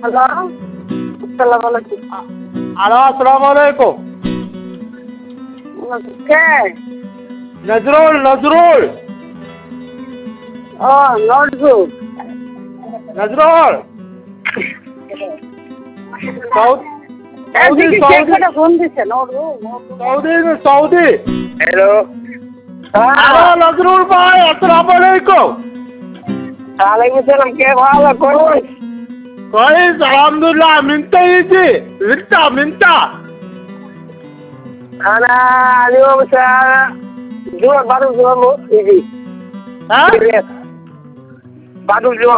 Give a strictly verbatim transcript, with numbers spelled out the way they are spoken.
Hello, আসসালামু আলাইকুম। Hello, আসসালামু আলাইকুম। কে? নজরুল নজরুল ও নজরুল। নজরুল সৌদি সৌদি এদিকে কে সৌদি করে ফোন দিছে? নজরুল, নজরুল। সৌদি সৌদি হ্যালো হ্যালো নজরুল ভাই, আসসালামু আলাইকুম। ওয়ালাইকুম সালাম। কে ভালো করুন? كويس الحمد لله. منتا يجي منتا منتا أنا اليوم الساعة جوع بعد الجوع يجي ها بعد الجوع